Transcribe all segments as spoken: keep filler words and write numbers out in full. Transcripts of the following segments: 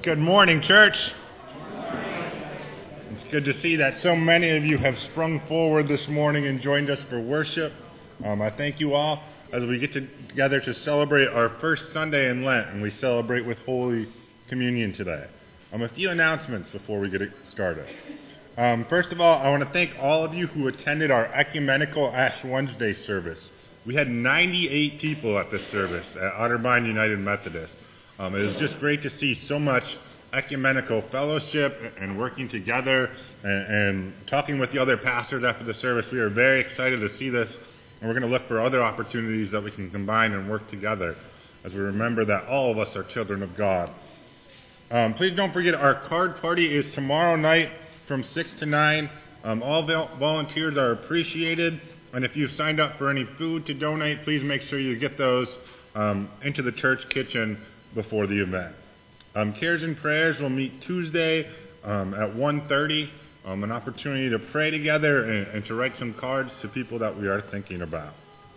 Good morning, church. It's good to see that so many of you have sprung forward this morning and joined us for worship. Um, I thank you all as we get to, together to celebrate our first Sunday in Lent, and we celebrate with Holy Communion today. Um, a few announcements before we get it started. Um, first of all, I want to thank all of you who attended our Ecumenical Ash Wednesday service. We had ninety-eight people at this service at Otterbein United Methodist. Um, it was just great to see so much ecumenical fellowship and working together and, and talking with the other pastors after the service. We are very excited to see this, and we're going to look for other opportunities that we can combine and work together as we remember that all of us are children of God. Um, please don't forget our card party is tomorrow night from six to nine. Um, all vol- volunteers are appreciated, and if you've signed up for any food to donate, please make sure you get those um, into the church kitchen before the event. Um, Cares and Prayers will meet Tuesday um, at one thirty, um, an opportunity to pray together and, and to write some cards to people that we are thinking about.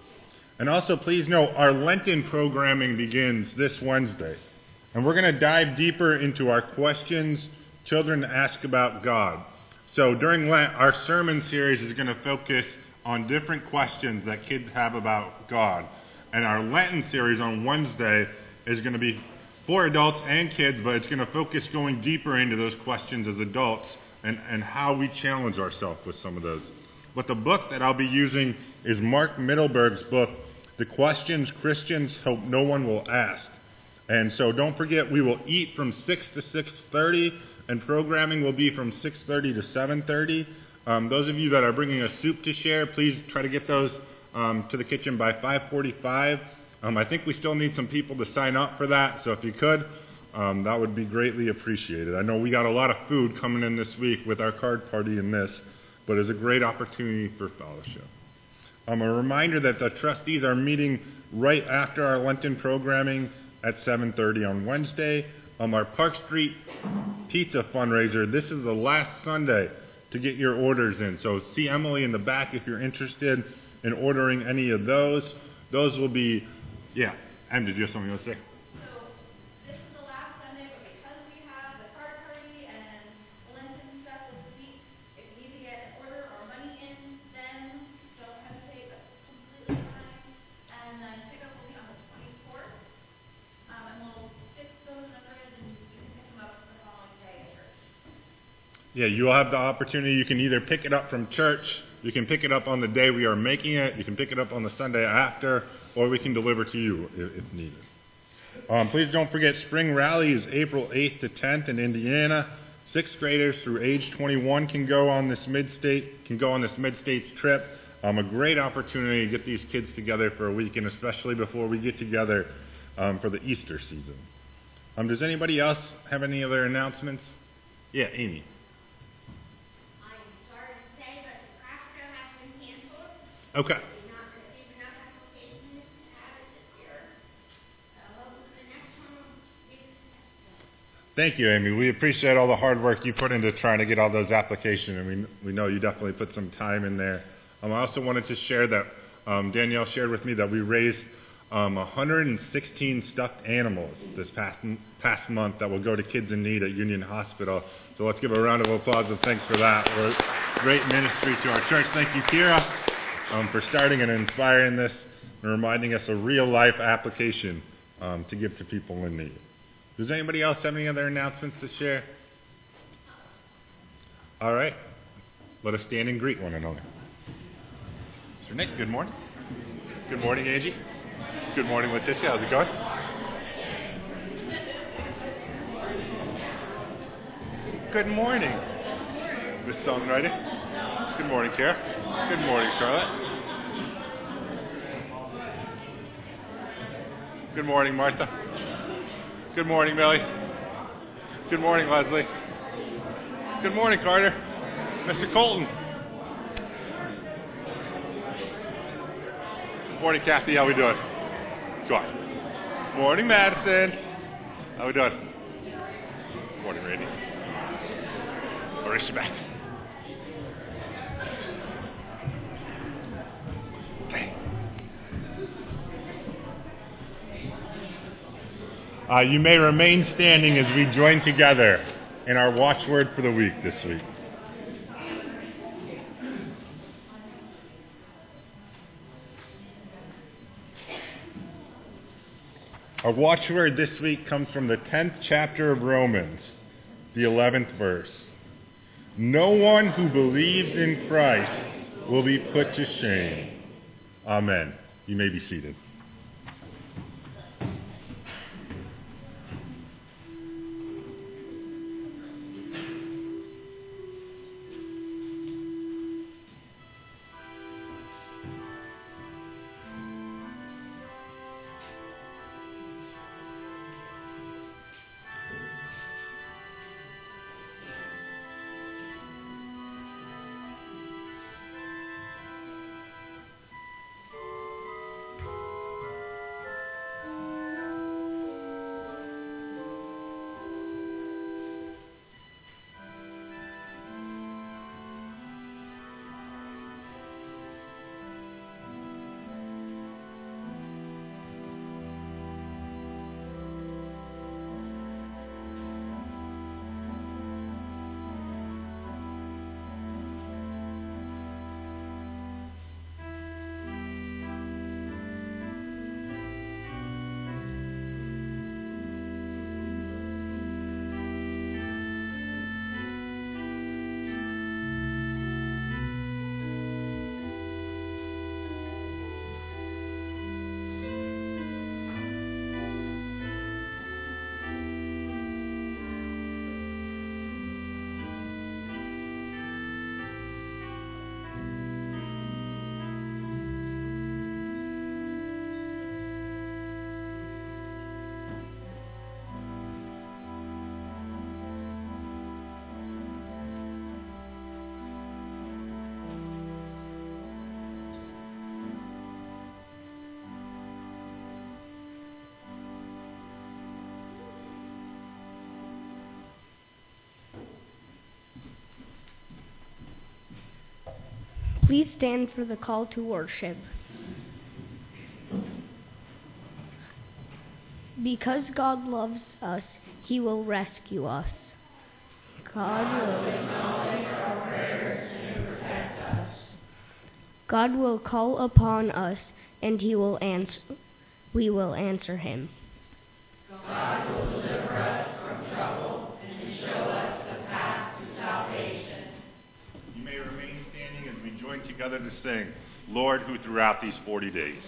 And also, please note, our Lenten programming begins this Wednesday, and we're going to dive deeper into our questions children ask about God. So during Lent, our sermon series is going to focus on different questions that kids have about God. And our Lenten series on Wednesday is going to be for adults and kids, but it's going to focus going deeper into those questions as adults and, and how we challenge ourselves with some of those. But the book that I'll be using is Mark Mittelberg's book, The Questions Christians Hope No One Will Ask. And so don't forget, we will eat from six to six thirty, and programming will be from six thirty to seven thirty. Um, those of you that are bringing a soup to share, please try to get those um, to the kitchen by five forty-five. Um, I think we still need some people to sign up for that, so if you could, um, that would be greatly appreciated. I know we got a lot of food coming in this week with our card party and this, but it's a great opportunity for fellowship. Um, a reminder that the trustees are meeting right after our Lenten programming at seven thirty on Wednesday. Um, our Park Street Pizza fundraiser, this is the last Sunday to get your orders in, so see Emily in the back if you're interested in ordering any of those. Those will be Yeah, Em, did you have something to say? So, this is the last Sunday, but because we have the card party and Lenten stuff this week, if you need to get an order or money in, then don't hesitate, that's completely fine. And then pickup will be on the twenty-fourth, um, and we'll stick those in the fridge and you can pick them up the following day at church. Yeah, you'll have the opportunity. You can either pick it up from church, you can pick it up on the day we are making it, you can pick it up on the Sunday after, or we can deliver to you if, if needed. Um, please don't forget, Spring Rally is April eighth to tenth in Indiana. Sixth graders through age twenty-one can go on this mid-state can go on this mid-states trip. Um, a great opportunity to get these kids together for a week, and especially before we get together um, for the Easter season. Um, does anybody else have any other announcements? Yeah, Amy. I'm sorry to say, but the craft show has been canceled. Okay. We're not receiving enough applications to have it this year. So hopefully the next one will be successful. Thank you, Amy. We appreciate all the hard work you put into trying to get all those applications, and we we know you definitely put some time in there. Um, I also wanted to share that um, Danielle shared with me that we raised um, one hundred sixteen stuffed animals this past past month that will go to kids in need at Union Hospital. So let's give a round of applause and thanks for that. We're a great ministry to our church. Thank you, Kira, um, for starting and inspiring this and reminding us a real-life application um, to give to people in need. Does anybody else have any other announcements to share? All right. Let us stand and greet one another. Mister Nick, good morning. Good morning, Angie. Good morning, Letitia. How's it going? Good morning, Miss Songwriter. Good morning, Kara. Good morning, Charlotte. Good morning, Martha. Good morning, Millie. Good morning, Leslie. Good morning, Carter. Mister Colton. Morning, Kathy. How we doing? Good. Morning, Madison. How we doing? Morning, Randy. Marisha back. Uh, you may remain standing as we join together in our watchword for the week this week. Our watchword this week comes from the tenth chapter of Romans, the eleventh verse. No one who believes in Christ will be put to shame. Amen. You may be seated. Please stand for the call to worship. Because God loves us, He will rescue us. God will acknowledge our prayers and protect us. God will call upon us, and He will answer. We will answer Him. God will deliver us from trouble and show us the path to salvation. You may remain standing as we join together to sing, Lord, who throughout these forty days.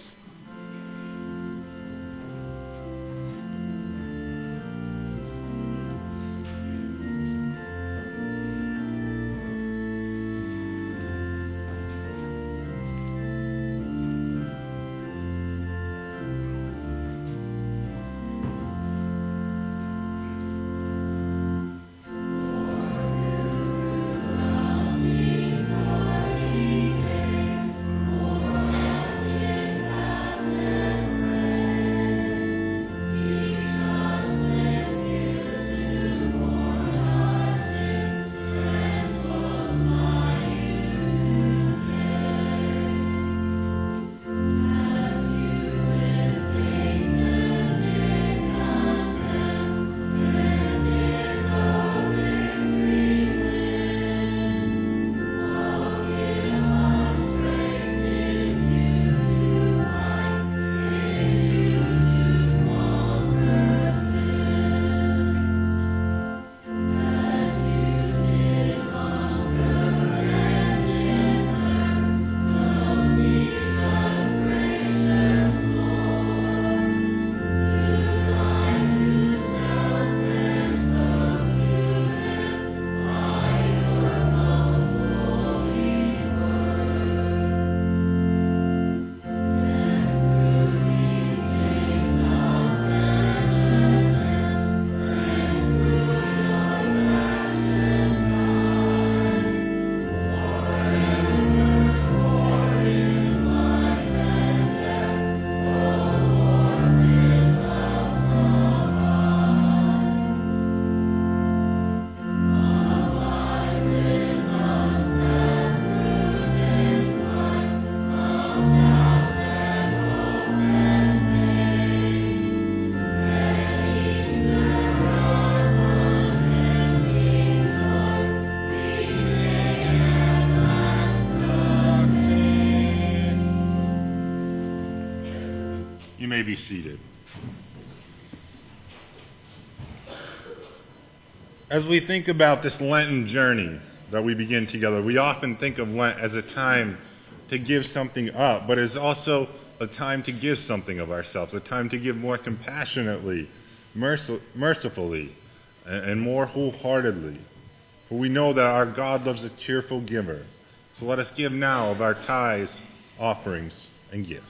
Thank you. may be seated. As we think about this Lenten journey that we begin together, we often think of Lent as a time to give something up, but it's also a time to give something of ourselves, a time to give more compassionately, merci- mercifully, and, and more wholeheartedly. For we know that our God loves a cheerful giver. So let us give now of our tithes, offerings, and gifts.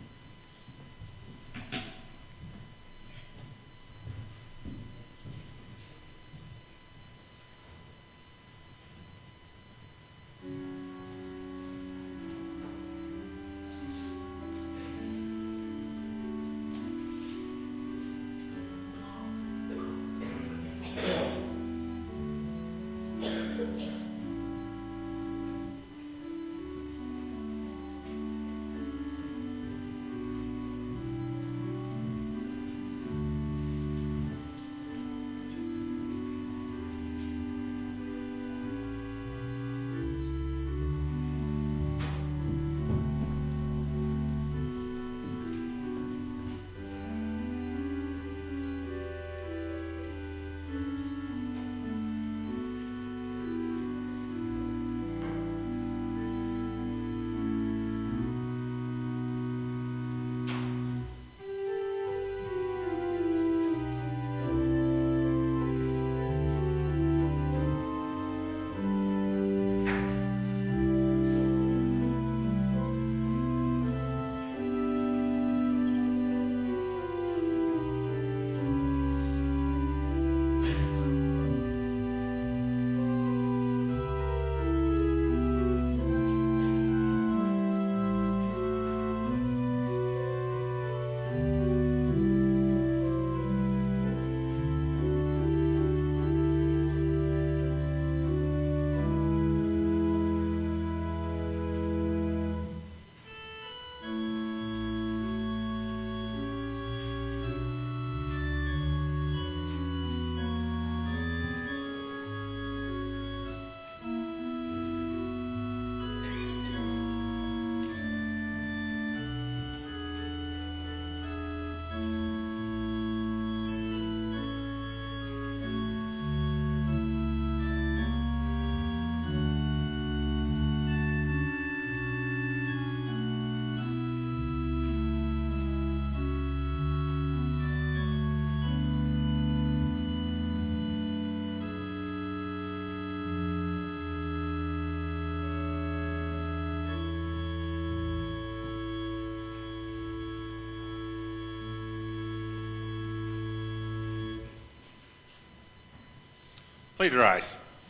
Please rise.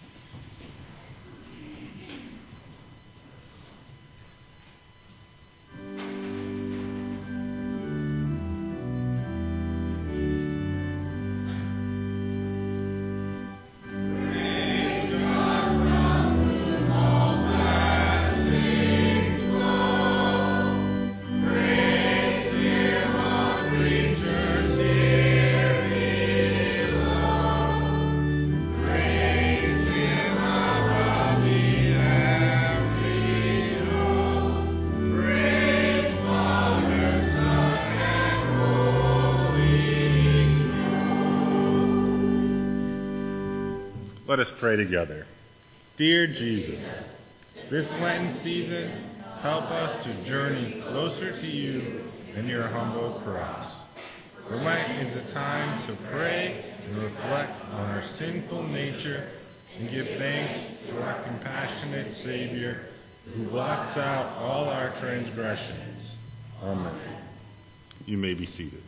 Let us pray together. Dear Jesus, this Lenten season, help us to journey closer to you and your humble cross. For Lent is a time to pray and reflect on our sinful nature and give thanks to our compassionate Savior who blots out all our transgressions. Amen. You may be seated.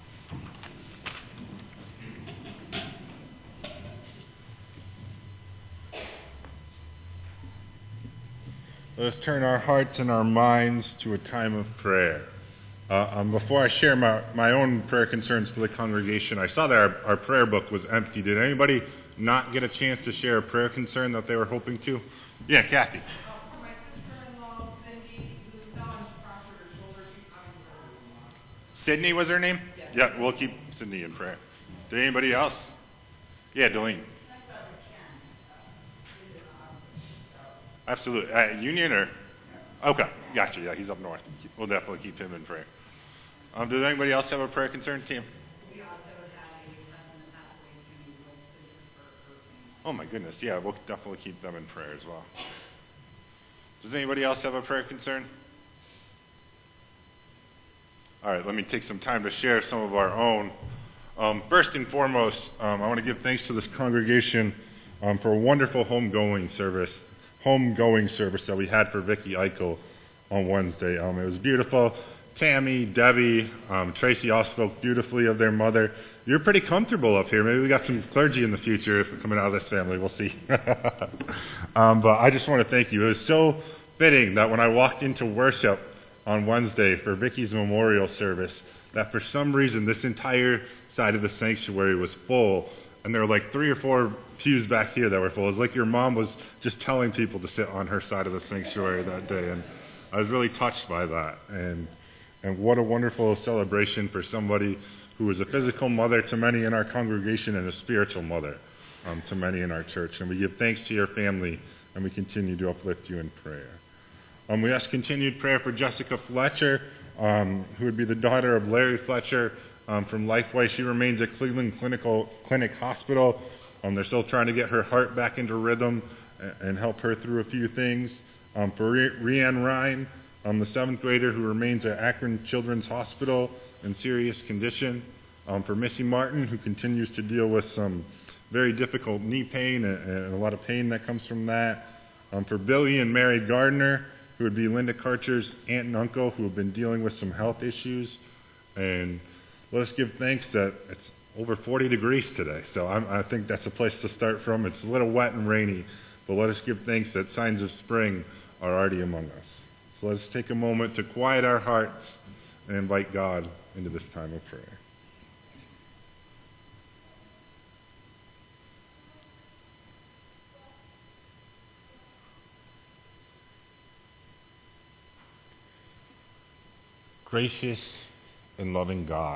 Let us turn our hearts and our minds to a time of prayer. Uh, um, before I share my, my own prayer concerns for the congregation, I saw that our, our prayer book was empty. Did anybody not get a chance to share a prayer concern that they were hoping to? Yeah, Kathy. Uh, for my sister-in-law, Cindy, who fell and fractured her shoulder, she's having surgery tomorrow. Sydney was her name? Yes. Yeah, we'll keep Sydney in prayer. Did anybody else? Yeah, Delene. Absolutely. Uh, Union or? Okay, gotcha. Yeah, he's up north. We'll definitely keep him in prayer. Um, does anybody else have a prayer concern, team? We also have a cousin that passed away too, with Christopher Irving. Oh my goodness, yeah, we'll definitely keep them in prayer as well. Does anybody else have a prayer concern? All right, let me take some time to share some of our own. Um, first and foremost, um, I want to give thanks to this congregation um, for a wonderful homegoing service, homegoing service that we had for Vicky Eichel on Wednesday. Um, it was beautiful. Tammy, Debbie, um, Tracy all spoke beautifully of their mother. You're pretty comfortable up here. Maybe we got some clergy in the future if we're coming out of this family. We'll see. um, but I just want to thank you. It was so fitting that when I walked into worship on Wednesday for Vicky's memorial service, that for some reason this entire side of the sanctuary was full, and there were like three or four pews back here that were full. It was like your mom was just telling people to sit on her side of the sanctuary that day, and I was really touched by that. And and what a wonderful celebration for somebody who is a physical mother to many in our congregation and a spiritual mother um, to many in our church. And we give thanks to your family, and we continue to uplift you in prayer. Um, we ask continued prayer for Jessica Fletcher, um, who would be the daughter of Larry Fletcher um, from Lifeway. She remains at Cleveland Clinical Clinic Hospital. Um, they're still trying to get her heart back into rhythm and, and help her through a few things. Um, for Re- Rianne Ryan, um, the seventh grader who remains at Akron Children's Hospital in serious condition. Um, for Missy Martin, who continues to deal with some very difficult knee pain and, and a lot of pain that comes from that. Um, for Billy and Mary Gardner, who would be Linda Karcher's aunt and uncle, who have been dealing with some health issues. And let us give thanks that it's over forty degrees today. So I'm, I think that's a place to start from. It's a little wet and rainy, but let us give thanks that signs of spring are already among us. So let's take a moment to quiet our hearts and invite God into this time of prayer. Gracious and loving God,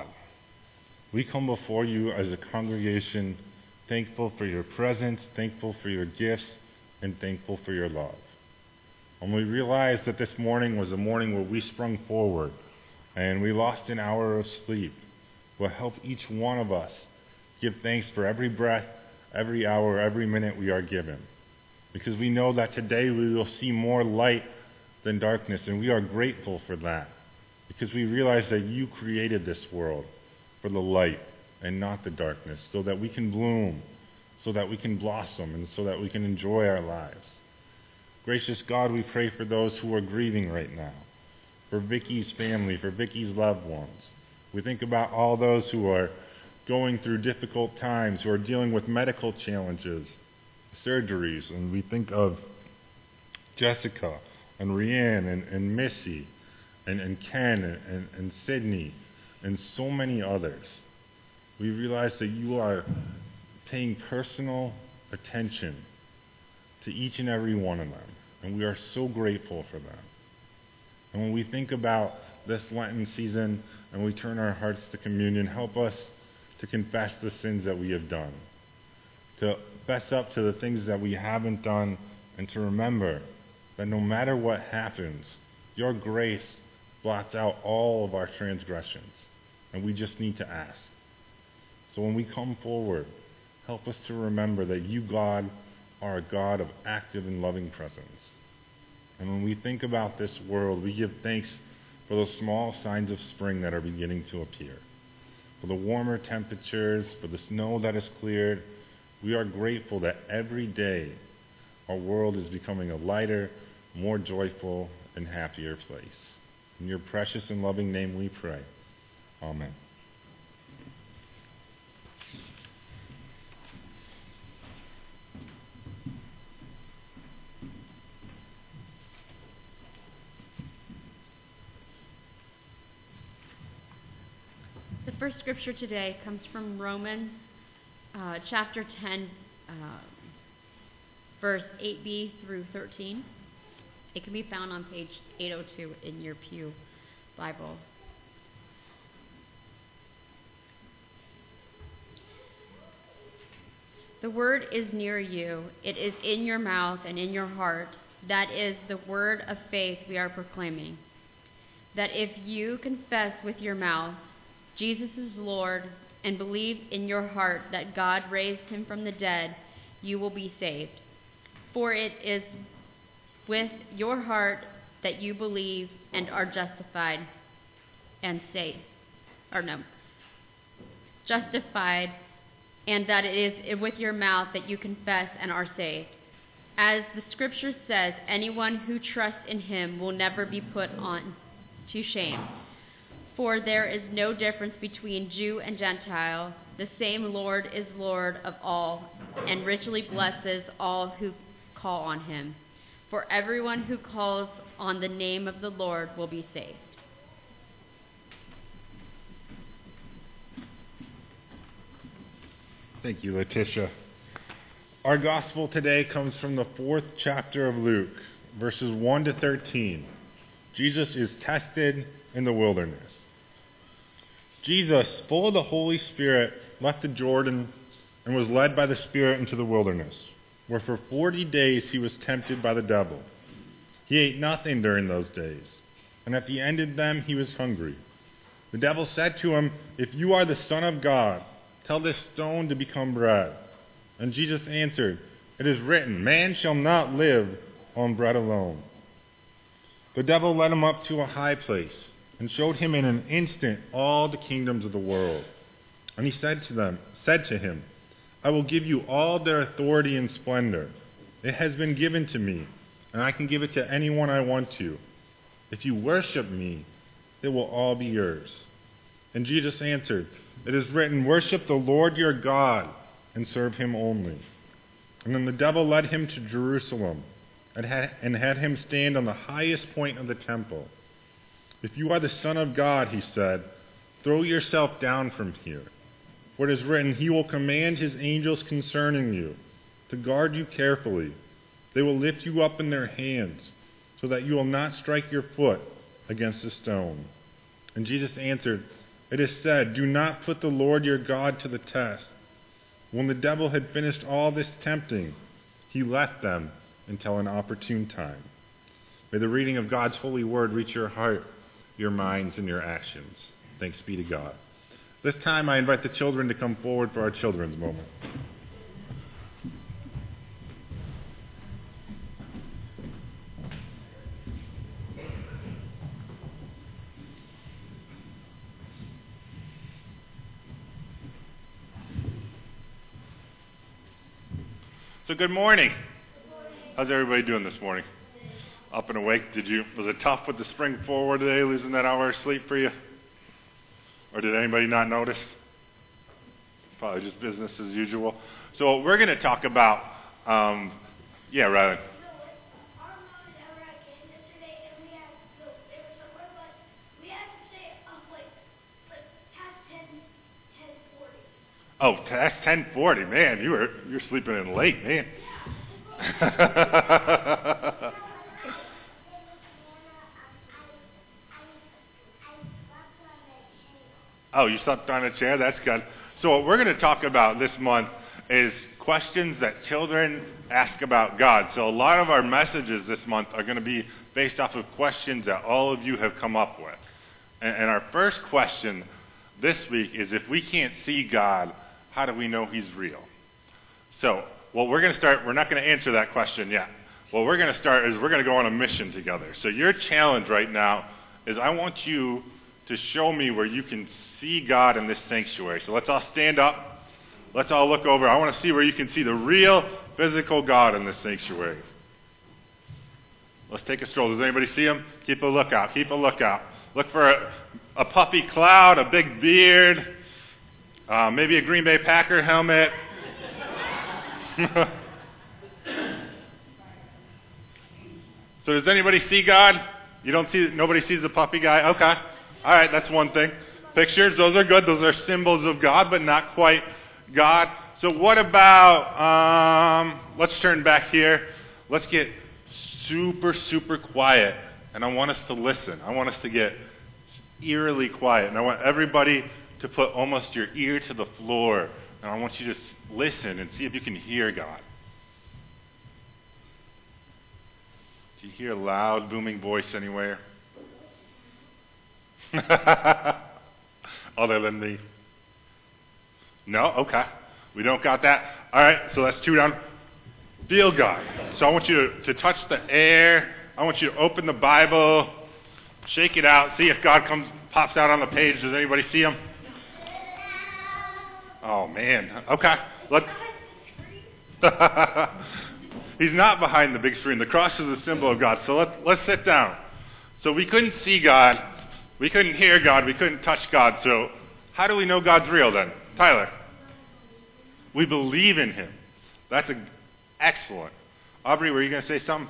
we come before you as a congregation thankful for your presence, thankful for your gifts, and thankful for your love. And we realize that this morning was a morning where we sprung forward and we lost an hour of sleep. Will help each one of us give thanks for every breath, every hour, every minute we are given. Because we know that today we will see more light than darkness, and we are grateful for that. Because we realize that you created this world for the light and not the darkness, so that we can bloom, so that we can blossom, and so that we can enjoy our lives. Gracious God, we pray for those who are grieving right now, for Vicky's family, for Vicky's loved ones. We think about all those who are going through difficult times, who are dealing with medical challenges, surgeries, and we think of Jessica and Rianne and, and Missy and, and Ken and, and, and Sydney and so many others. We realize that you are paying personal attention to each and every one of them, and we are so grateful for them. And when we think about this Lenten season and we turn our hearts to communion, help us to confess the sins that we have done, to fess up to the things that we haven't done, and to remember that no matter what happens, your grace blots out all of our transgressions, and we just need to ask. So when we come forward, help us to remember that you, God, are a God of active and loving presence. And when we think about this world, we give thanks for those small signs of spring that are beginning to appear, for the warmer temperatures, for the snow that has cleared. We are grateful that every day our world is becoming a lighter, more joyful, and happier place. In your precious and loving name we pray. Amen. The first scripture today comes from Romans uh, chapter ten, uh, verse eight b through thirteen. It can be found on page eight oh two in your pew Bible. The word is near you. It is in your mouth and in your heart. That is the word of faith we are proclaiming. that if you confess with your mouth Jesus is Lord and believe in your heart that God raised him from the dead, you will be saved. For it is with your heart that you believe and are justified and saved. Or no, justified, and that it is with your mouth that you confess and are saved. As the scripture says, anyone who trusts in him will never be put on to shame. For there is no difference between Jew and Gentile. The same Lord is Lord of all, and richly blesses all who call on him. For everyone who calls on the name of the Lord will be saved. Thank you, Letitia. Our gospel today comes from the fourth chapter of Luke, verses one to thirteen. Jesus is tested in the wilderness. Jesus, full of the Holy Spirit, left the Jordan and was led by the Spirit into the wilderness, where for forty days he was tempted by the devil. He ate nothing during those days, and at the end of them he was hungry. The devil said to him, "If you are the Son of God, tell this stone to become bread." And Jesus answered, "It is written, man shall not live on bread alone." The devil led him up to a high place and showed him in an instant all the kingdoms of the world. And he said to them, said to him, "I will give you all their authority and splendor. It has been given to me, and I can give it to anyone I want to. If you worship me, it will all be yours." And Jesus answered, "It is written, worship the Lord your God and serve him only." And then the devil led him to Jerusalem and had, and had him stand on the highest point of the temple. "If you are the Son of God," he said, "throw yourself down from here. For it is written, he will command his angels concerning you to guard you carefully. They will lift you up in their hands so that you will not strike your foot against a stone." And Jesus answered, "It is said, do not put the Lord your God to the test." When the devil had finished all this tempting, he left them until an opportune time. May the reading of God's holy word reach your heart, your minds, and your actions. Thanks be to God. This time I invite the children to come forward for our children's moment. So good morning. Good morning. How's everybody doing this morning? Up and awake? Did you? Was it tough with the spring forward today, losing that hour of sleep for you? Or did anybody not notice? Probably just business as usual. So we're going to talk about, um, yeah, rather. You know what? Our mom and dad were at game yesterday, and we had, no, they were somewhere, but we had to say, um, like, like, past ten, ten forty. Oh, that's ten forty, man. You were you're sleeping in late, man. Oh, you slept on a chair? That's good. So what we're going to talk about this month is questions that children ask about God. So a lot of our messages this month are going to be based off of questions that all of you have come up with. And, and our first question this week is, if we can't see God, how do we know he's real? So what we're going to start, we're not going to answer that question yet. What we're going to start is we're going to go on a mission together. So your challenge right now is I want you to show me where you can see God in this sanctuary. So let's all stand up. Let's all look over. I want to see where you can see the real physical God in this sanctuary. Let's take a stroll. Does anybody see him? Keep a lookout. Keep a lookout. Look for a, a puffy cloud, a big beard, uh, maybe a Green Bay Packer helmet. So does anybody see God? You don't see, nobody sees the puppy guy? Okay. All right, that's one thing. Pictures, those are good. Those are symbols of God, but not quite God. So what about, um, let's turn back here. Let's get super, super quiet. And I want us to listen. I want us to get eerily quiet. And I want everybody to put almost your ear to the floor. And I want you to listen and see if you can hear God. Do you hear a loud, booming voice anywhere? Other than the... No? Okay. We don't got that. All right, so that's two down. Feel God. So I want you to, to touch the air. I want you to open the Bible, shake it out, see if God comes pops out on the page. Does anybody see him? Oh, man. Okay. Let's... He's not behind the big screen. The cross is a symbol of God. So let's, let's sit down. So we couldn't see God. We couldn't hear God. We couldn't touch God. So how do we know God's real then? Tyler? We believe in him. That's a, excellent. Aubrey, were you going to say something?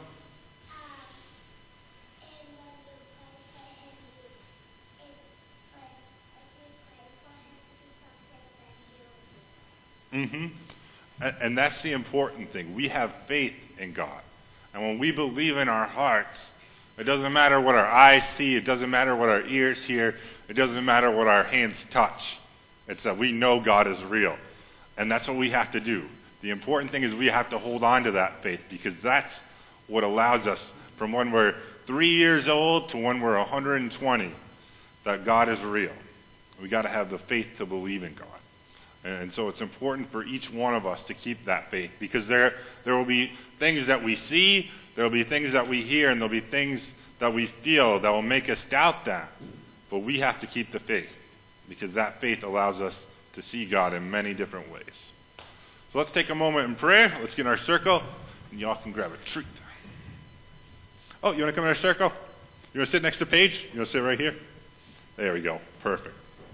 Mm-hmm. And, and that's the important thing. We have faith in God. And when we believe in our hearts, it doesn't matter what our eyes see. It doesn't matter what our ears hear. It doesn't matter what our hands touch. It's that we know God is real. And that's what we have to do. The important thing is we have to hold on to that faith, because that's what allows us, from when we're three years old to when we're one hundred twenty, that God is real. We got to have the faith to believe in God. And so it's important for each one of us to keep that faith, because there there will be things that we see, there will be things that we hear, and there will be things that we feel that will make us doubt that. But we have to keep the faith, because that faith allows us to see God in many different ways. So let's take a moment in prayer. Let's get in our circle, and y'all can grab a treat. Oh, you want to come in our circle? You want to sit next to Paige? You want to sit right here? There we go. Perfect.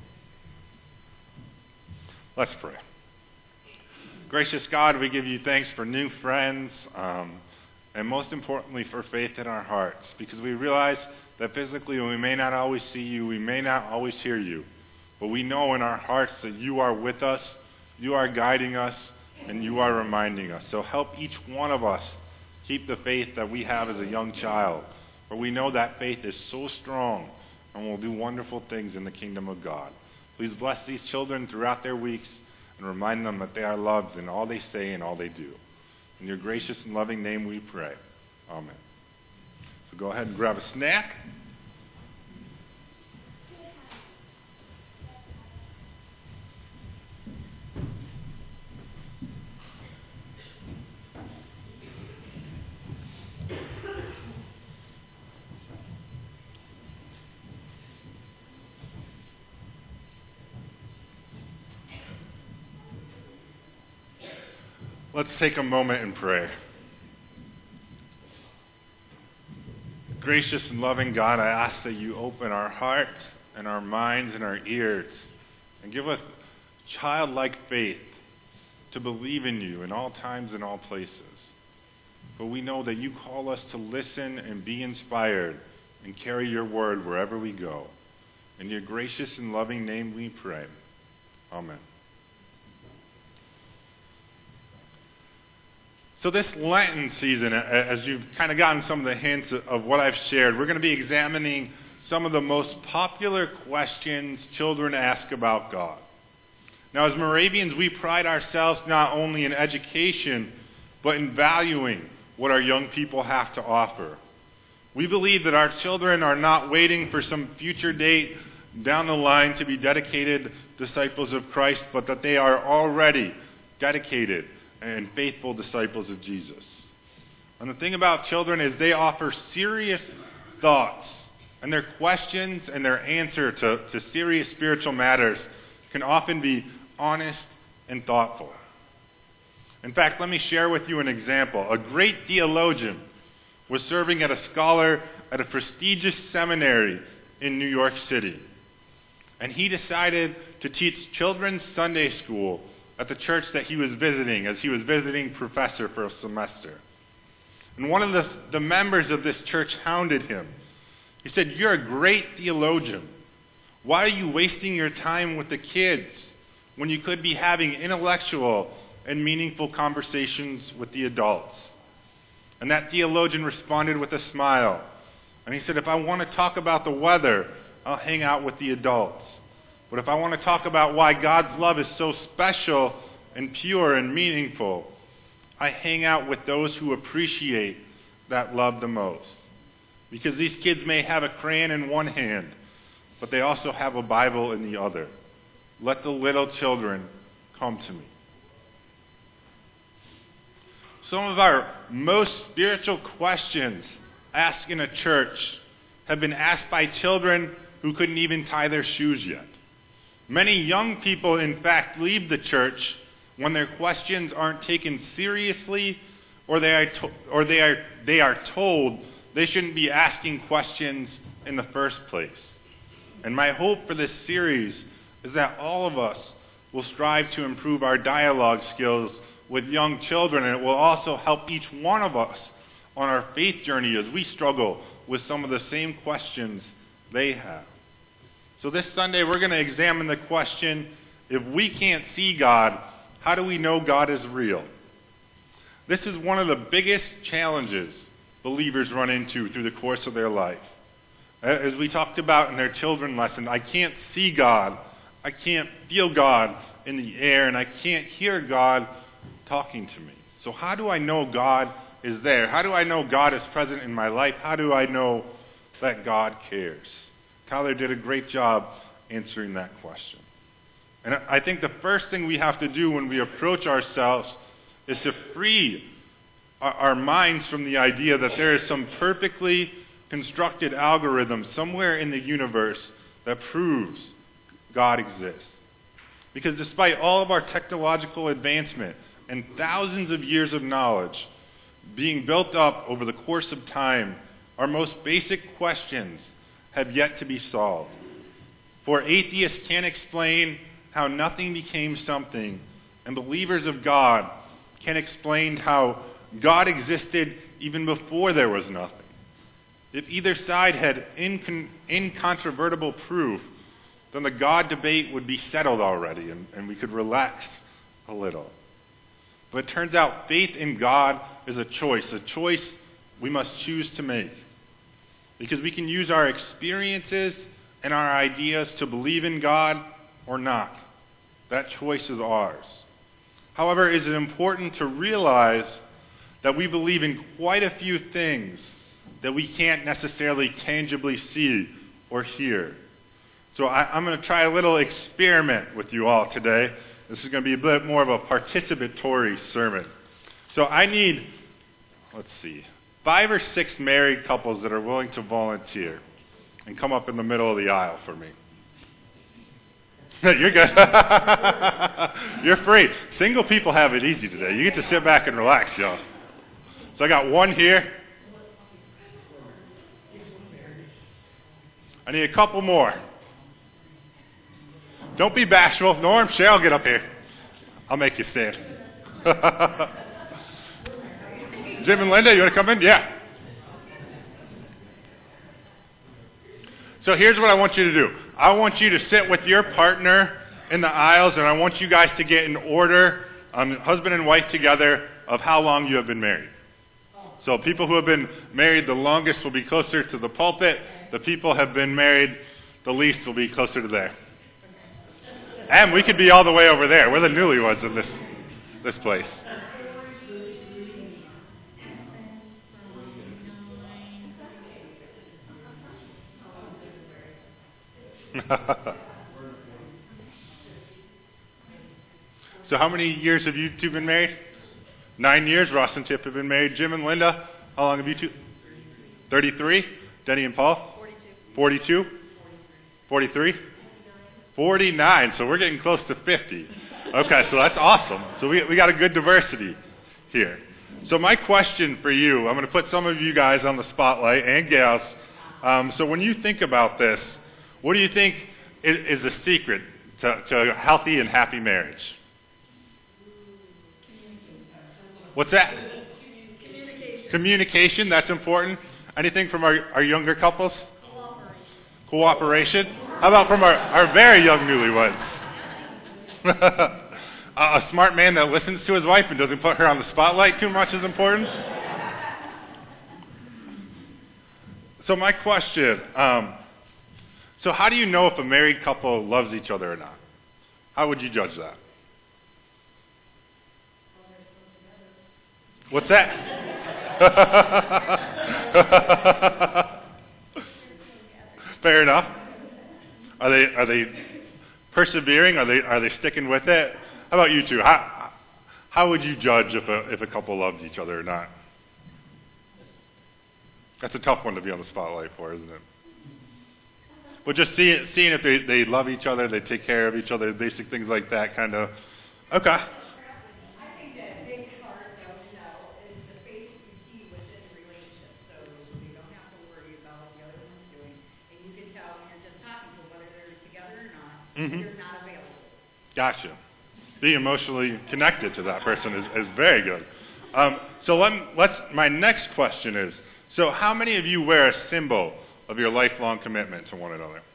Let's pray. Gracious God, we give you thanks for new friends, um, and most importantly for faith in our hearts, because we realize that physically we may not always see you, we may not always hear you, but we know in our hearts that you are with us, you are guiding us, and you are reminding us. So help each one of us keep the faith that we have as a young child, for we know that faith is so strong and will do wonderful things in the kingdom of God. Please bless these children throughout their weeks and remind them that they are loved in all they say and all they do. In your gracious and loving name we pray. Amen. So go ahead and grab a snack. Let's take a moment in prayer. Gracious and loving God, I ask that you open our hearts and our minds and our ears and give us childlike faith to believe in you in all times and all places. But we know that you call us to listen and be inspired and carry your word wherever we go. In your gracious and loving name we pray. Amen. So this Lenten season, as you've kind of gotten some of the hints of what I've shared, we're going to be examining some of the most popular questions children ask about God. Now, as Moravians, we pride ourselves not only in education, but in valuing what our young people have to offer. We believe that our children are not waiting for some future date down the line to be dedicated disciples of Christ, but that they are already dedicated and faithful disciples of Jesus. And the thing about children is they offer serious thoughts, and their questions and their answer to, to serious spiritual matters can often be honest and thoughtful. In fact, let me share with you an example. A great theologian was serving as a scholar at a prestigious seminary in New York City. And he decided to teach children's Sunday school at the church that he was visiting, as he was visiting professor for a semester. And one of the, the members of this church hounded him. He said, "You're a great theologian. Why are you wasting your time with the kids when you could be having intellectual and meaningful conversations with the adults?" And that theologian responded with a smile. And he said, "If I want to talk about the weather, I'll hang out with the adults. But if I want to talk about why God's love is so special and pure and meaningful, I hang out with those who appreciate that love the most. Because these kids may have a crayon in one hand, but they also have a Bible in the other. Let the little children come to me. Some of our most spiritual questions asked in a church have been asked by children who couldn't even tie their shoes yet. Many young people, in fact, leave the church when their questions aren't taken seriously, or they are to- or they are they are told they shouldn't be asking questions in the first place. And my hope for this series is that all of us will strive to improve our dialogue skills with young children, and it will also help each one of us on our faith journey as we struggle with some of the same questions they have. So this Sunday we're going to examine the question, if we can't see God, how do we know God is real? This is one of the biggest challenges believers run into through the course of their life. As we talked about in their children lesson, I can't see God, I can't feel God in the air, and I can't hear God talking to me. So how do I know God is there? How do I know God is present in my life? How do I know that God cares? Tyler did a great job answering that question. And I think the first thing we have to do when we approach ourselves is to free our, our minds from the idea that there is some perfectly constructed algorithm somewhere in the universe that proves God exists. Because despite all of our technological advancement and thousands of years of knowledge being built up over the course of time, our most basic questions have yet to be solved. For atheists can't explain how nothing became something, and believers of God can explain how God existed even before there was nothing. If either side had incon- incontrovertible proof, then the God debate would be settled already, and, and we could relax a little. But it turns out faith in God is a choice, a choice we must choose to make. Because we can use our experiences and our ideas to believe in God or not. That choice is ours. However, it is important to realize that we believe in quite a few things that we can't necessarily tangibly see or hear. So I, I'm going to try a little experiment with you all today. This is going to be a bit more of a participatory sermon. So I need, let's see, five or six married couples that are willing to volunteer and come up in the middle of the aisle for me. You're good. You're free. Single people have it easy today. You get to sit back and relax, y'all. So I got one here. I need a couple more. Don't be bashful. Norm, Cheryl, get up here. I'll make you stand. Jim and Linda, you want to come in? Yeah. So here's what I want you to do. I want you to sit with your partner in the aisles, and I want you guys to get in order, um, husband and wife together, of how long you have been married. So people who have been married the longest will be closer to the pulpit. The people who have been married the least will be closer to there. And we could be all the way over there. We're the newlyweds in this this place. So how many years have you two been married? Nine years. Ross and Tip have been married. Jim and Linda, how long have you two? thirty-three. Denny and Paul? forty-two. forty-three? forty-nine. So we're getting close to fifty. Okay, so that's awesome. So we we got a good diversity here. So my question for you, I'm going to put some of you guys on the spotlight, and gals. Um, so when you think about this, what do you think is, is the secret to, to a healthy and happy marriage? What's that? Communication. Communication, that's important. Anything from our, our younger couples? Cooperation. Cooperation. How about from our, our very young newlyweds? A smart man that listens to his wife and doesn't put her on the spotlight too much is important. So my question, um, so how do you know if a married couple loves each other or not? How would you judge that? What's that? Fair enough. Are they are they persevering? Are they are they sticking with it? How about you two? How how would you judge if a if a couple loved each other or not? That's a tough one to be on the spotlight for, isn't it? But just seeing seeing if they, they love each other, they take care of each other, basic things like that, kind of. Okay. I think that a big part, though, you know, is the faith you see within the relationship. So you don't have to worry about what the other one's doing. And you can tell when you're just talking to them whether they're together or not, Mm-hmm. they're not available. Gotcha. Being emotionally connected to that person is, is very good. Um, so let, let's. My next question is, so how many of you wear a symbol of your lifelong commitment to one another?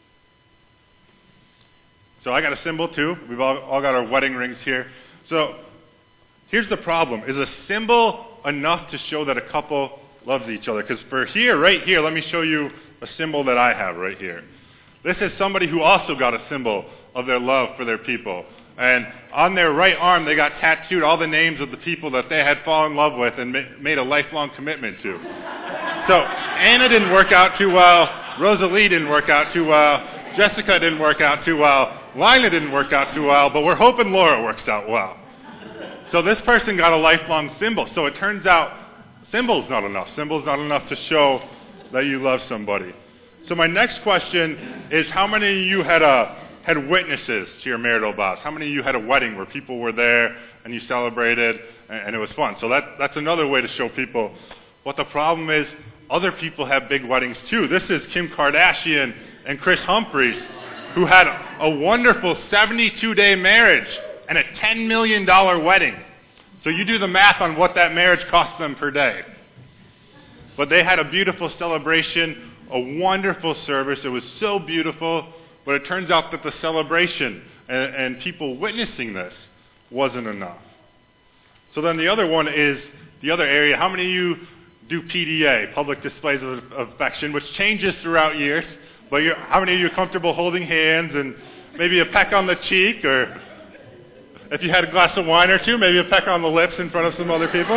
So I got a symbol too. We've all, all got our wedding rings here. So here's the problem. Is a symbol enough to show that a couple loves each other? Because for here, right here, let me show you a symbol that I have right here. This is somebody who also got a symbol of their love for their people. And on their right arm, they got tattooed all the names of the people that they had fallen in love with and ma- made a lifelong commitment to. So Anna didn't work out too well. Rosalie didn't work out too well. Jessica didn't work out too well. Lila didn't work out too well. But we're hoping Laura works out well. So this person got a lifelong symbol. So it turns out symbol's not enough. Symbol's not enough to show that you love somebody. So my next question is, how many of you had a had witnesses to your marital vows? How many of you had a wedding where people were there and you celebrated and, and it was fun? So that that's another way to show people. What the problem is, other people have big weddings too. This is Kim Kardashian and Chris Humphries, who had a wonderful seventy-two day marriage and a ten million dollars wedding. So you do the math on what that marriage cost them per day. But they had a beautiful celebration, a wonderful service. It was so beautiful, but it turns out that the celebration and, and people witnessing this wasn't enough. So then the other one is the other area. How many of you do P D A, public displays of affection, which changes throughout years? But you're, how many of you are comfortable holding hands and maybe a peck on the cheek, or if you had a glass of wine or two, maybe a peck on the lips in front of some other people?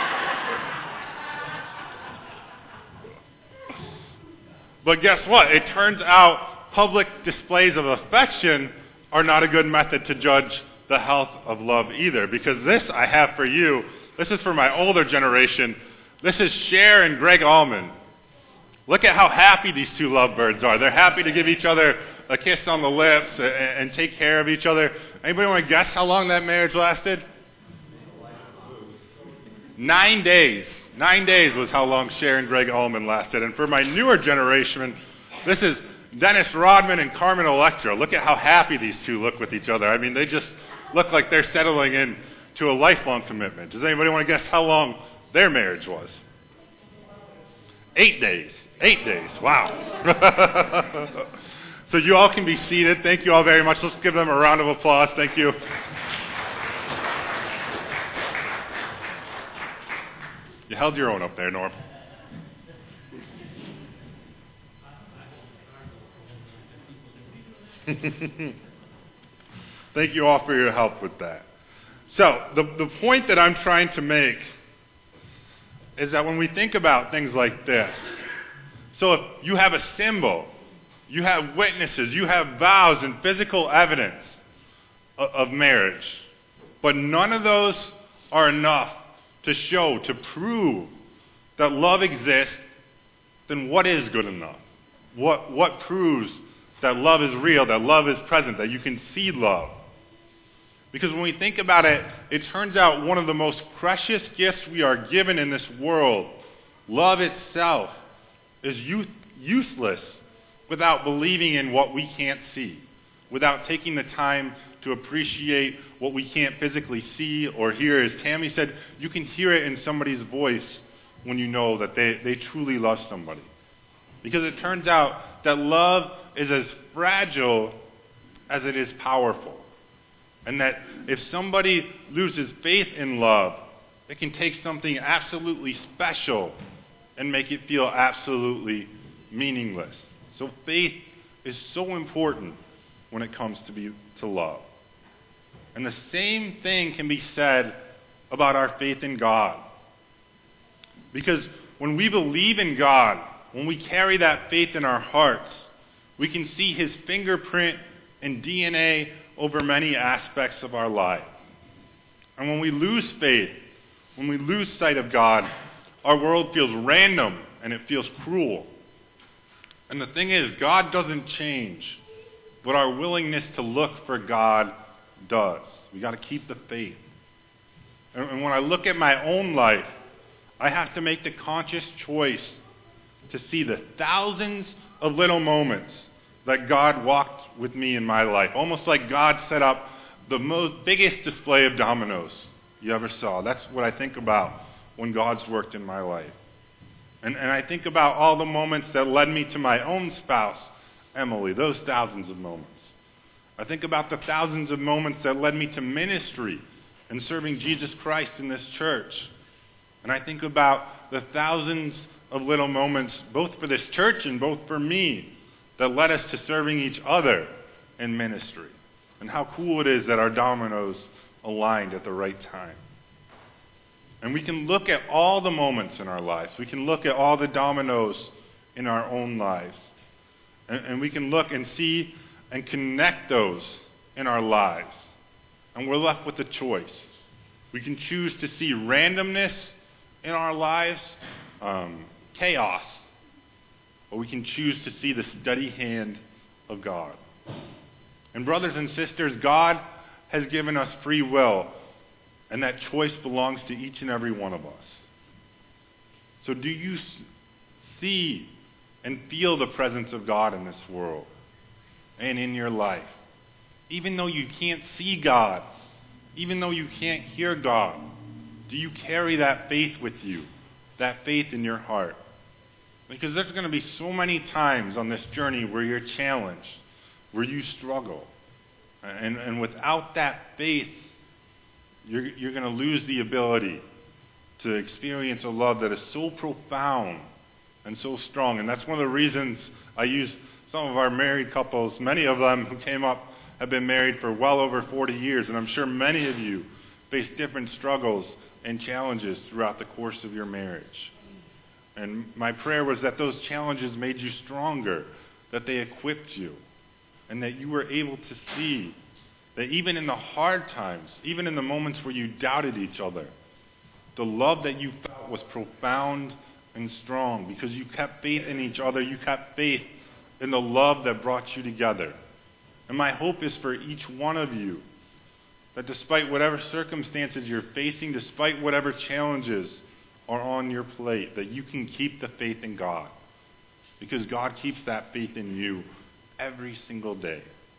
But guess what? It turns out public displays of affection are not a good method to judge the health of love either. Because this I have for you, this is for my older generation. This is Cher and Greg Allman. Look at how happy these two lovebirds are. They're happy to give each other a kiss on the lips and, and take care of each other. Anybody want to guess how long that marriage lasted? Nine days. Nine days was how long Cher and Greg Allman lasted. And for my newer generation, this is Dennis Rodman and Carmen Electra. Look at how happy these two look with each other. I mean, they just look like they're settling in to a lifelong commitment. Does anybody want to guess how long their marriage was? Eight days. Eight days. Wow. So you all can be seated. Thank you all very much. Let's give them a round of applause. Thank you. You held your own up there, Norm. Thank you all for your help with that. So, the, the point that I'm trying to make is that when we think about things like this, so if you have a symbol, you have witnesses, you have vows and physical evidence of, of marriage, but none of those are enough to show, to prove that love exists, then what is good enough? What, what proves that love is real, that love is present, that you can see love? Because when we think about it, it turns out one of the most precious gifts we are given in this world, love itself, is youth, useless without believing in what we can't see, without taking the time to appreciate what we can't physically see or hear. As Tammy said, you can hear it in somebody's voice when you know that they, they truly love somebody. Because it turns out that love is as fragile as it is powerful. And that if somebody loses faith in love, it can take something absolutely special and make it feel absolutely meaningless. So faith is so important when it comes to be to love. And the same thing can be said about our faith in God. Because when we believe in God, when we carry that faith in our hearts, We can see his fingerprint and D N A over many aspects of our life. And when we lose faith, when we lose sight of God, our world feels random and it feels cruel. And the thing is, God doesn't change, but our willingness to look for God does. We got to keep the faith. And, and when I look at my own life, I have to make the conscious choice to see the thousands of little moments that God walked with me in my life. Almost like God set up the most biggest display of dominoes you ever saw. That's what I think about when God's worked in my life. And, and I think about all the moments that led me to my own spouse, Emily, those thousands of moments. I think about the thousands of moments that led me to ministry and serving Jesus Christ in this church. And I think about the thousands of little moments, both for this church and both for me, that led us to serving each other in ministry. And how cool it is that our dominoes aligned at the right time. And we can look at all the moments in our lives. We can look at all the dominoes in our own lives. And, and we can look and see and connect those in our lives. And we're left with a choice. We can choose to see randomness in our lives, um, chaos, or we can choose to see the steady hand of God. And brothers and sisters, God has given us free will, and that choice belongs to each and every one of us. So do you see and feel the presence of God in this world and in your life? Even though you can't see God, even though you can't hear God, do you carry that faith with you, that faith in your heart? Because there's going to be so many times on this journey where you're challenged, where you struggle. And, and without that faith, you're, you're going to lose the ability to experience a love that is so profound and so strong. And that's one of the reasons I use some of our married couples. Many of them who came up have been married for well over forty years, and I'm sure many of you face different struggles and challenges throughout the course of your marriage. And my prayer was that those challenges made you stronger, that they equipped you, and that you were able to see that even in the hard times, even in the moments where you doubted each other, the love that you felt was profound and strong because you kept faith in each other. You kept faith in the love that brought you together. And my hope is for each one of you that despite whatever circumstances you're facing, despite whatever challenges are on your plate, that you can keep the faith in God. Because God keeps that faith in you every single day.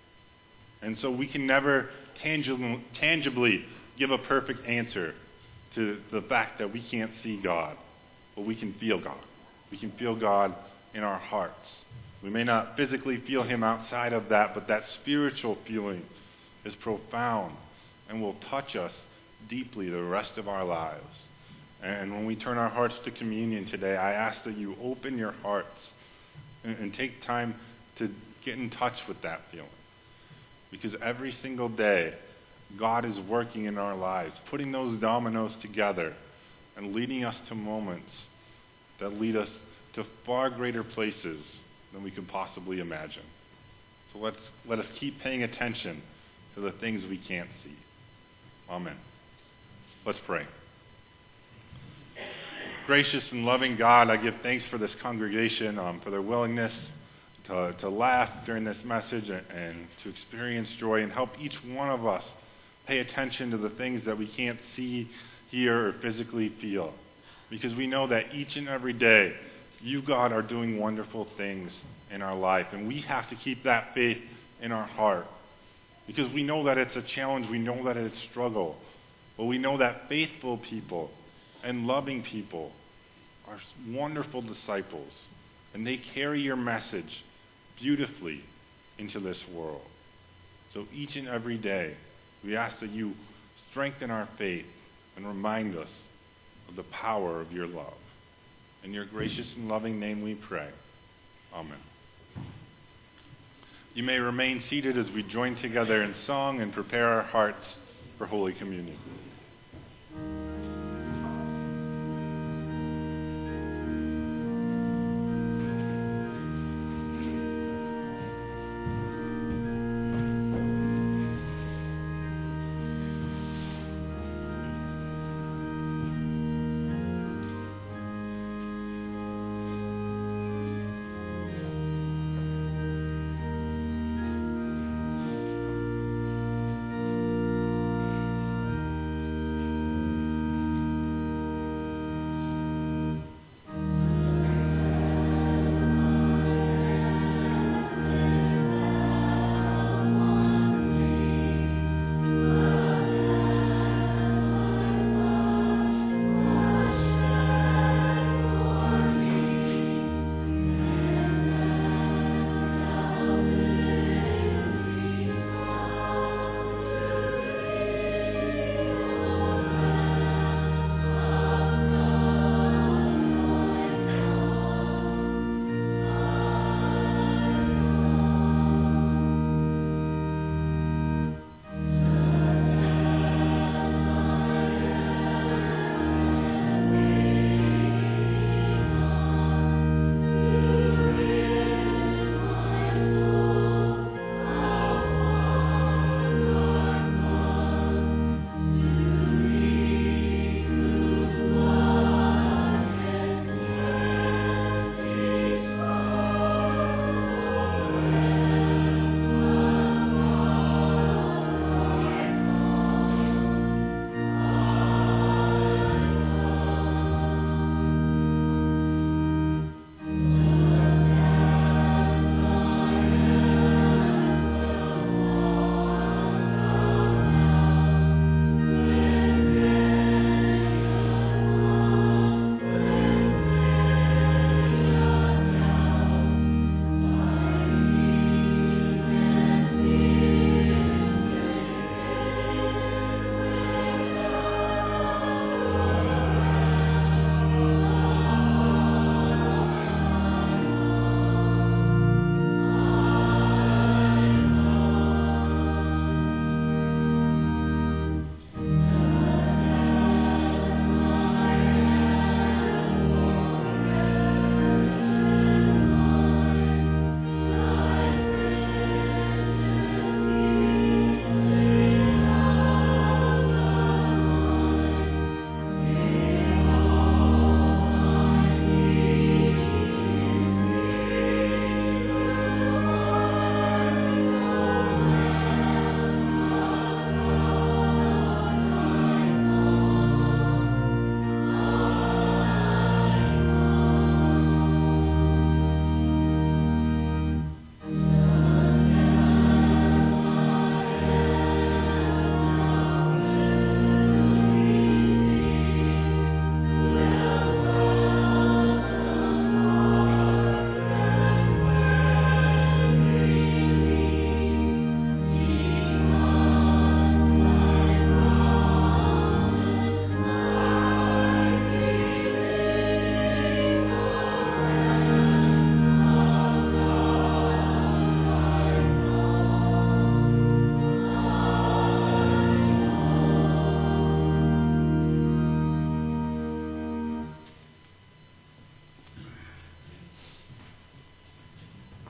And so we can never tangibly, tangibly give a perfect answer to the fact that we can't see God, but we can feel God. We can feel God in our hearts. We may not physically feel him outside of that, but that spiritual feeling is profound and will touch us deeply the rest of our lives. And when we turn our hearts to communion today, I ask that you open your hearts and, and take time to get in touch with that feeling. Because every single day, God is working in our lives, putting those dominoes together and leading us to moments that lead us to far greater places than we could possibly imagine. So let's let us keep paying attention to the things we can't see. Amen. Let's pray. Gracious and loving God, I give thanks for this congregation, um, for their willingness to, to laugh during this message and, and to experience joy, and help each one of us pay attention to the things that we can't see, hear, or physically feel. Because we know that each and every day, you, God, are doing wonderful things in our life. And we have to keep that faith in our heart. Because we know that it's a challenge. We know that it's a struggle. But we know that faithful people and loving people are wonderful disciples. And they carry your message beautifully into this world. So each and every day, we ask that you strengthen our faith and remind us of the power of your love. In your gracious and loving name we pray. Amen. You may remain seated as we join together in song and prepare our hearts for Holy Communion.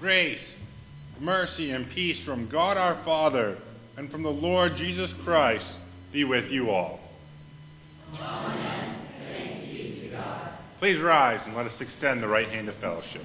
Grace, mercy, and peace from God our Father and from the Lord Jesus Christ be with you all. Amen. Thanks be to God. Please rise and let us extend the right hand of fellowship.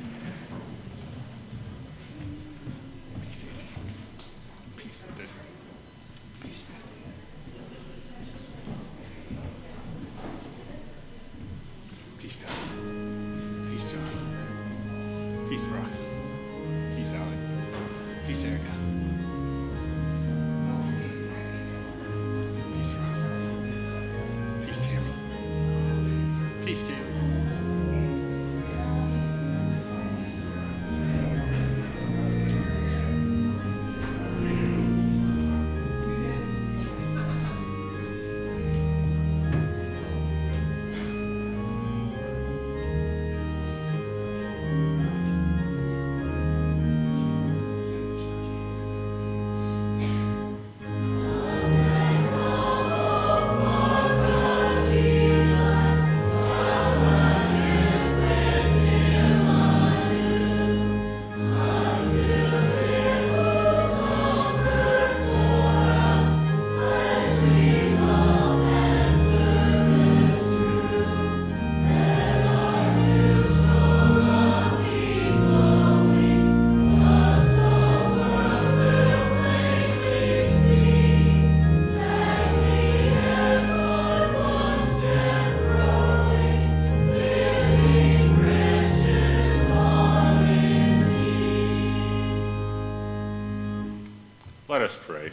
Let us pray.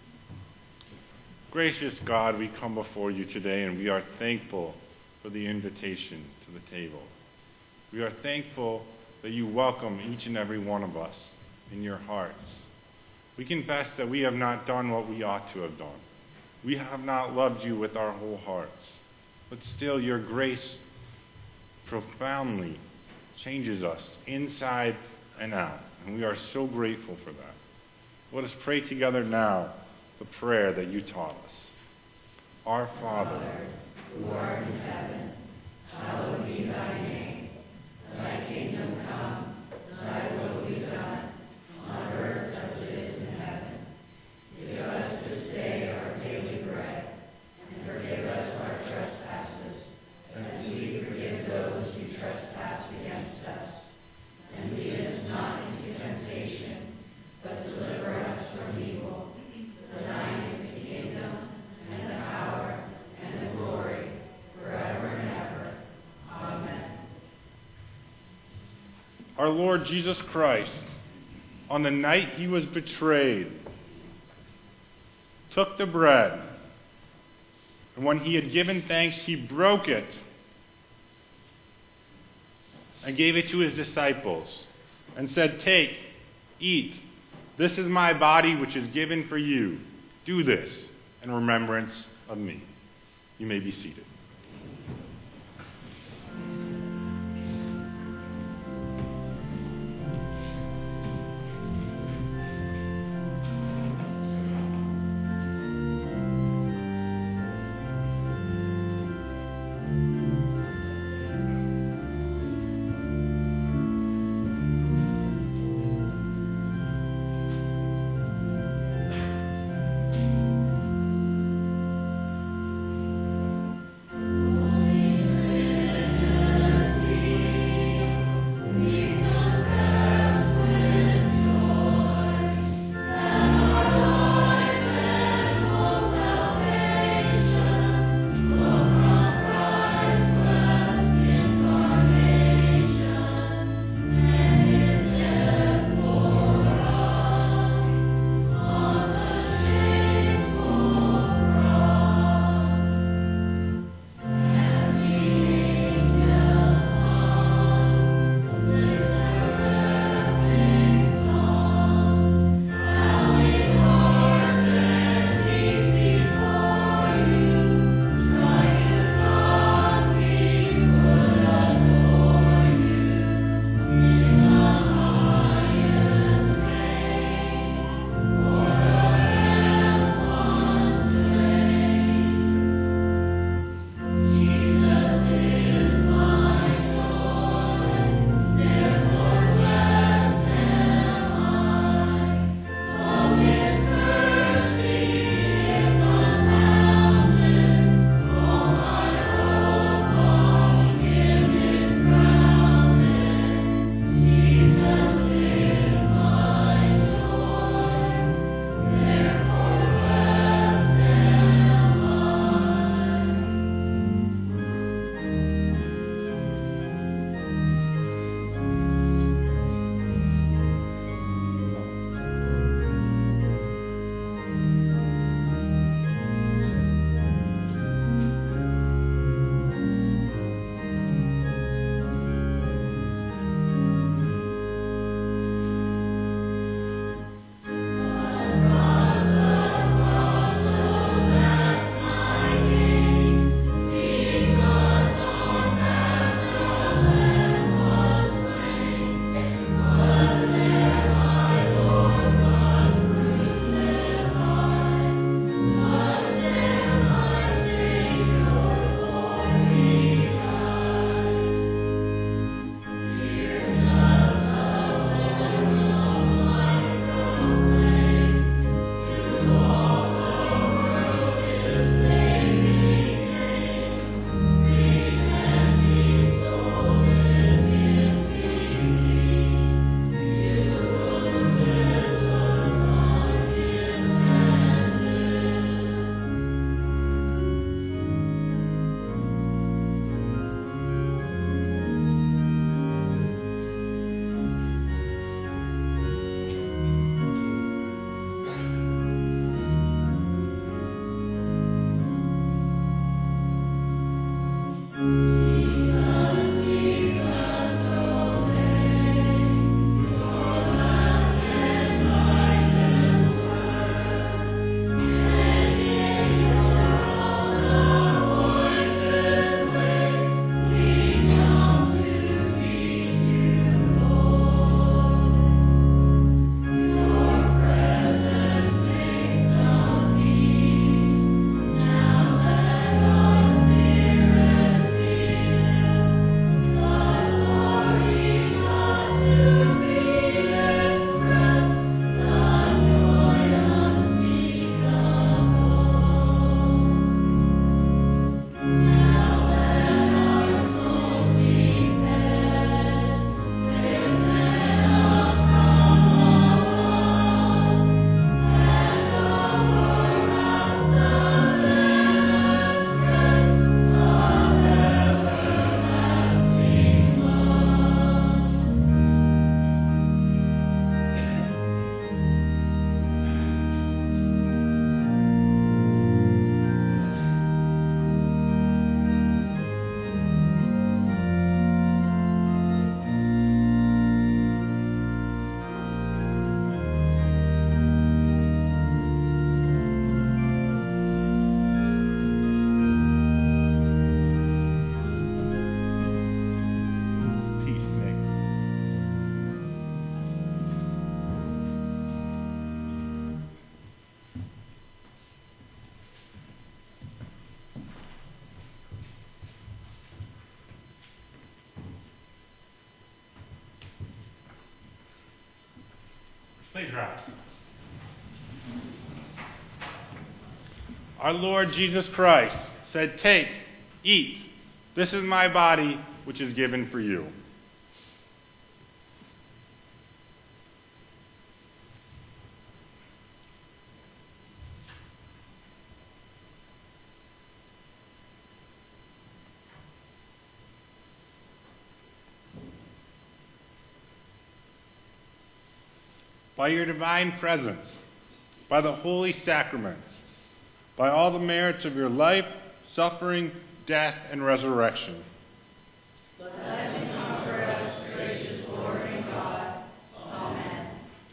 Gracious God, we come before you today and we are thankful for the invitation to the table. We are thankful that you welcome each and every one of us in your hearts. We confess that we have not done what we ought to have done. We have not loved you with our whole hearts. But still, your grace profoundly changes us inside and out. And we are so grateful for that. Let us pray together now the prayer that you taught us. Our Father, who art in heaven, hallowed be thy name. Thy kingdom come, thy will be done, on earth as it is in heaven. Give us this day our daily bread, and forgive us our trespasses, as we forgive those who trespass against us. And lead us not into temptation, but deliver us from evil. For thine is the kingdom, and the power, and the glory, forever and ever. Amen. our Lord Jesus Christ, on the night he was betrayed, took the bread, and when he had given thanks, he broke it and gave it to his disciples and said, "Take, eat. This is my body which is given for you. Do this in remembrance of me." You may be seated. Please rise. Our Lord Jesus Christ said, "Take, eat. This is my body, which is given for you." By your divine presence, by the holy sacraments, by all the merits of your life, suffering, death, and resurrection. Bless and comfort us, gracious Lord and God. Amen.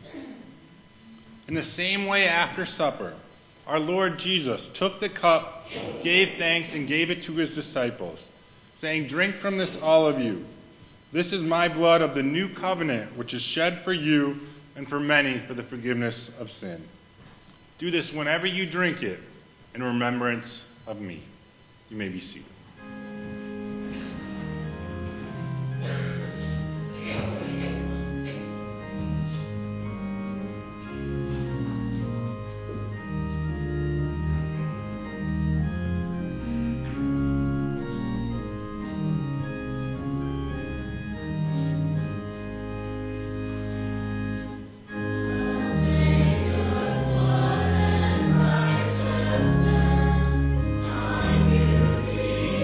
In the same way, after supper, our Lord Jesus took the cup, gave thanks, and gave it to his disciples, saying, "Drink from this, all of you. This is my blood of the new covenant, which is shed for you and for many for the forgiveness of sin. Do this whenever you drink it in remembrance of me." You may be seated. Thank you.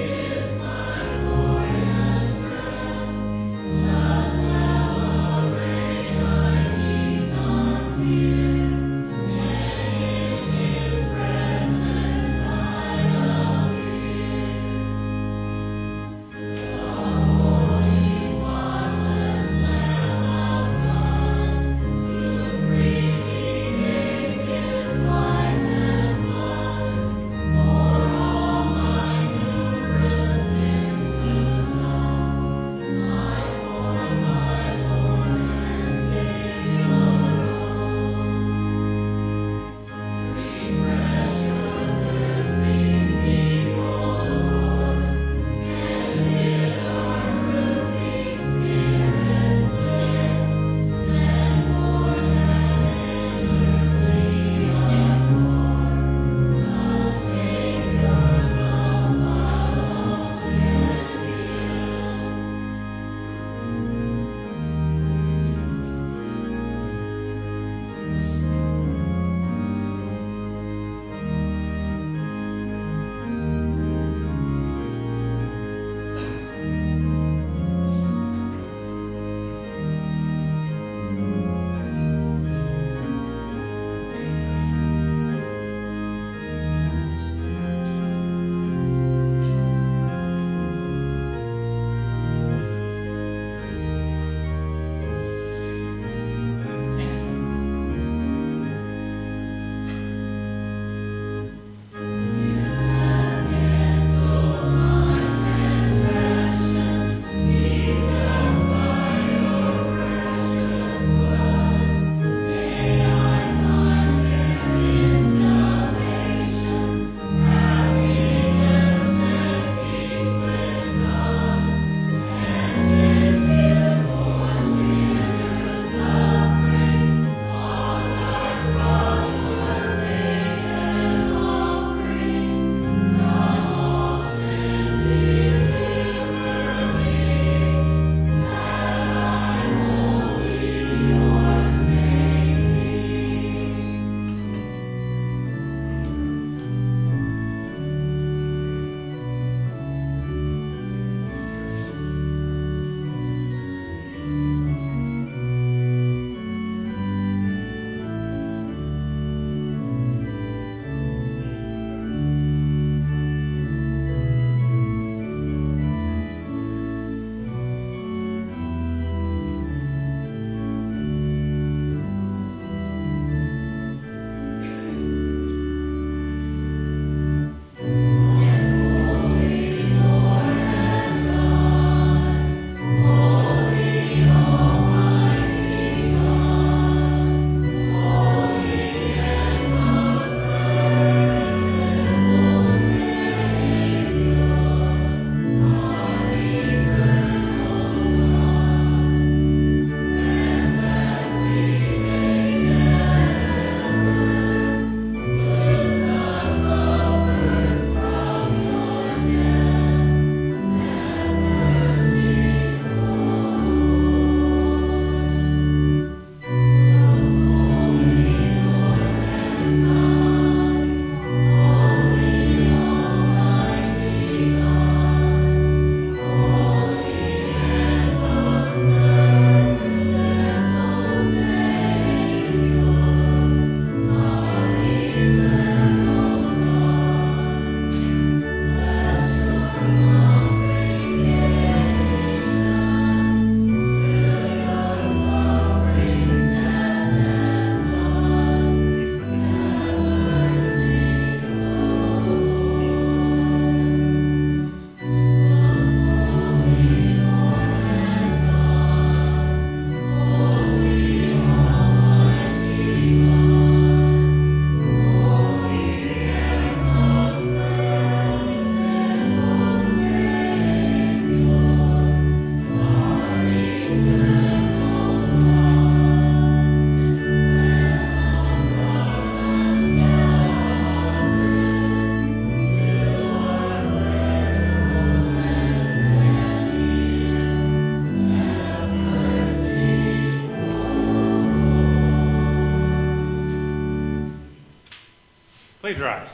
Please rise.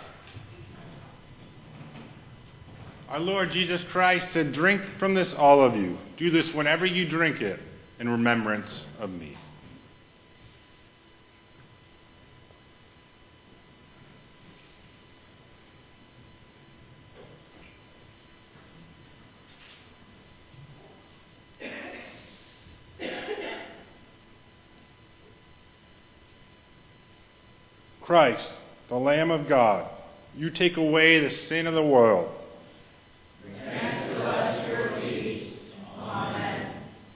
Our Lord Jesus Christ said, "Drink from this, all of you. Do this whenever you drink it in remembrance of me." Christ, the Lamb of God, you take away the sin of the world. Grant to us your peace. Amen.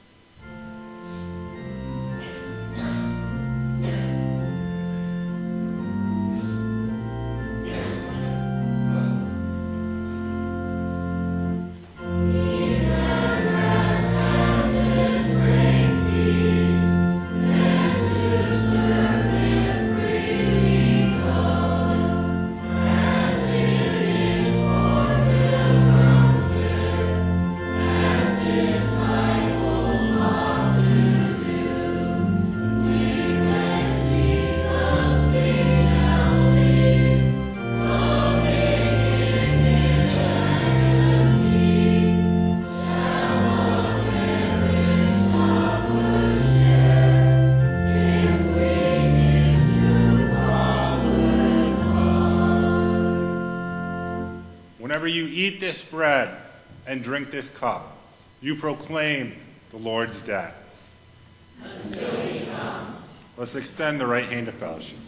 Whenever you eat this bread and drink this cup, you proclaim the Lord's death until he comes. Let's extend the right hand of fellowship.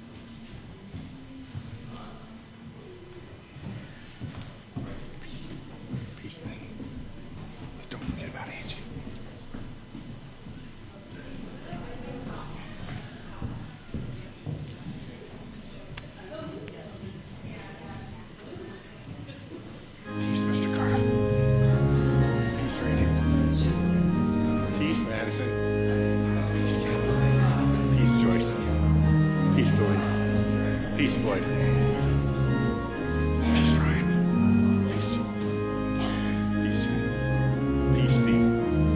Peace. Don't forget about Angie. Peace, Mister Carter. Peace, Randy. Peace, Madison. Peace, Joyce. Peace, Billy. Peace, Floyd. Peace, Ryan. Peace. Peace. Peace, Steve.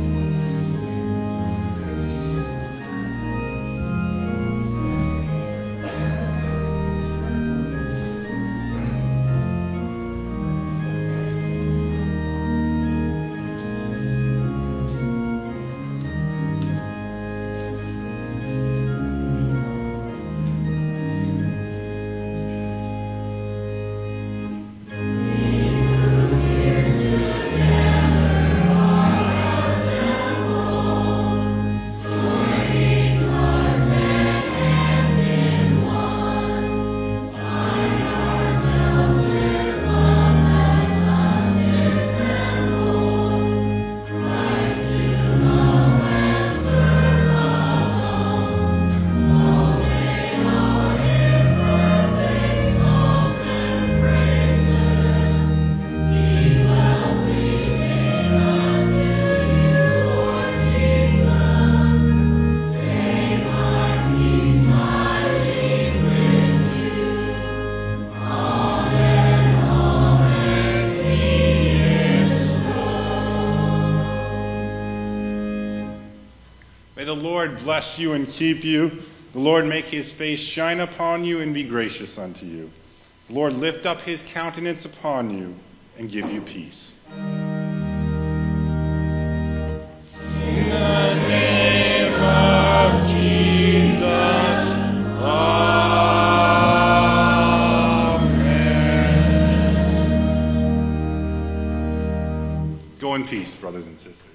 May the Lord bless you and keep you. The Lord make his face shine upon you and be gracious unto you. The Lord lift up his countenance upon you and give you peace. In the name of Jesus, amen. Go in peace, brothers and sisters.